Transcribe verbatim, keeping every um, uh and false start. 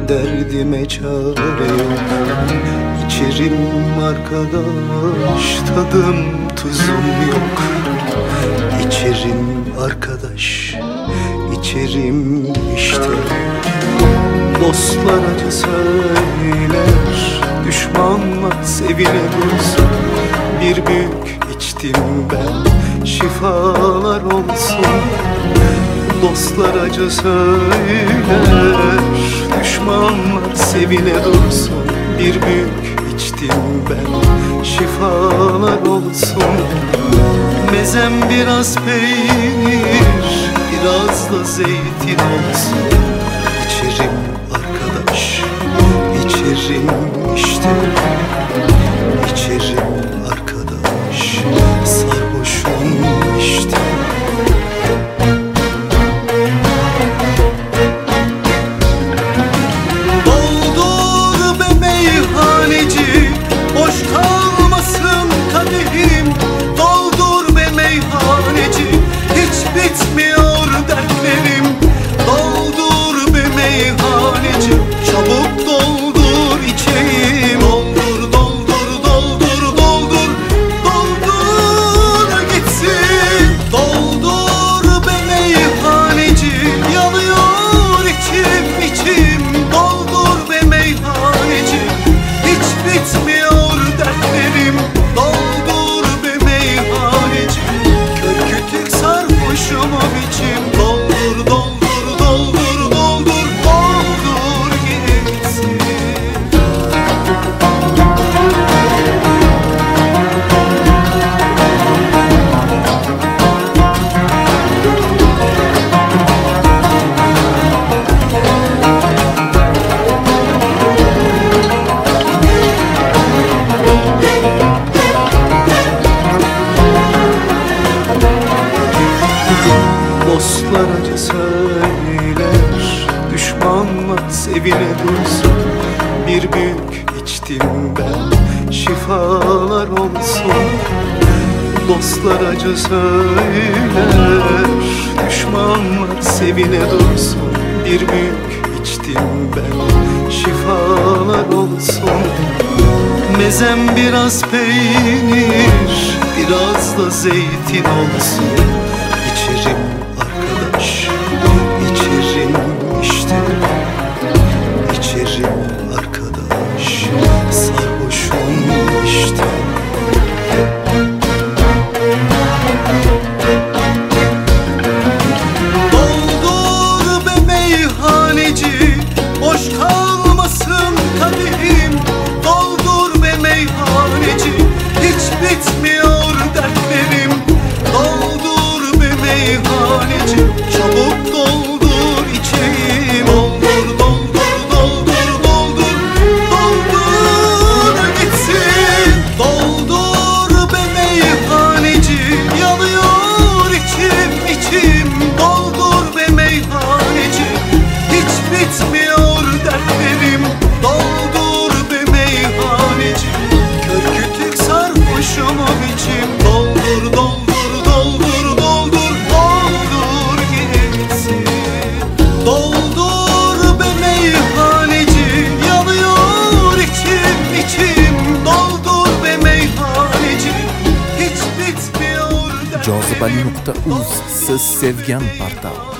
derdime çare yok. İçerim arkadaş, tadım tuzum yok. İçerim arkadaş, içerim işte. Dostlar acı söyler, düşmanlar sevine dursun. Bir büyük içtim ben, şifalar olsun. Dostlar acı söyler, düşmanlar sevine dursun. Bir büyük içtim ben, şifalar olsun. Mezem biraz peynir, biraz da zeytin olsun. İçerim arkadaş, içerim işte. İçerim arkadaş, sarhoşum işte. Doldur be meyhaneci, boş kalmasın kadehim. Doldur be meyhaneci, hiç bitmiyor dertlerim. Doldur be meyhaneci, çabuk doldur içeyim. Doldur, doldur, doldur, doldur, doldur gitsin. Doldur be meyhaneci, yanıyor içim içim. Doldur be meyhaneci, hiç bitmiyor dertlerim. Doldur be meyhaneci, kör kütük sarhoşum o biçim. Doldur, doldur, doldur, doldur, doldur gitsin. Dostlar acı söyler, düşmanlar sevine dursun. Bir büyük içtim ben, şifalar olsun. Dostlar acı söyler, düşmanlar sevine dursun. Bir büyük içtim ben, şifalar olsun. Mezem biraz peynir, biraz da zeytin olsun. İçerim arkadaş, içerim işte. İçerim arkadaş, sarhoşum işte. Doldur be meyhaneci, boş kalmasın kadehim. Doldur be meyhaneci, hiç bitmiyor dertlerim. Doldur be meyhaneci, çabuk doldur içeyim. Doldur, doldur, doldur, doldur, doldur gitsin. Doldur be meyhaneci, yanıyor içim içim. Doldur be meyhaneci, hiç bitmiyor dertlerim. Doldur be meyhaneci, kör kütük sarhoşum o biçim. Doldur, doldur, doldur, doldur, doldur gitsin. Doldur be meyhaneci, yanıyor içim içim. Doldur be meyhaneci, hiç bitmiyor dertlerim. Jozibali nokta uz, siz sevgan portal.